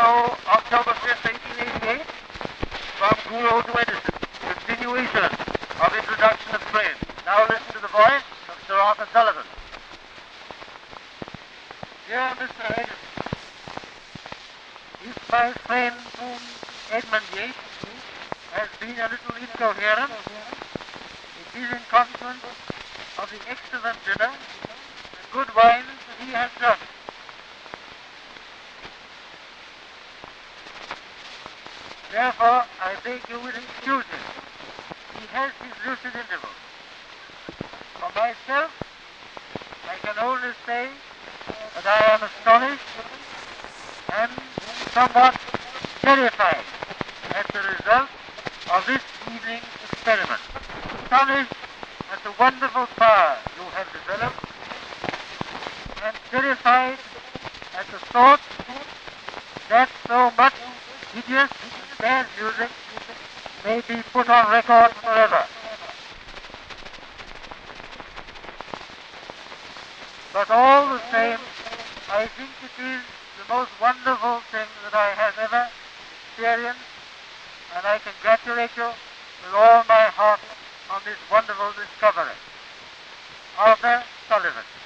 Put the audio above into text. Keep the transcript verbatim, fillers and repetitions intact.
Hello, October fifth, eighteen eighty-eight, from Guru to Edison. Continuation of introduction of train. Now listen to the voice of Sir Arthur Sullivan. Dear Mister Edison, if my friend Edmund Yates has been a little incoherent, it is in consequence of the excellent dinner and good wines that he has drunk. Therefore, I beg you will excuse him. He has his lucid intervals. For myself, I can only say that I am astonished and somewhat terrified at the result of this evening's experiment. Astonished at the wonderful power you have developed, and terrified at the thought that so much hideous and bad music may be put on record forever. But all the same, I think it is the most wonderful thing that I have ever experienced, and I congratulate you with all my heart on this wonderful discovery. Arthur Sullivan.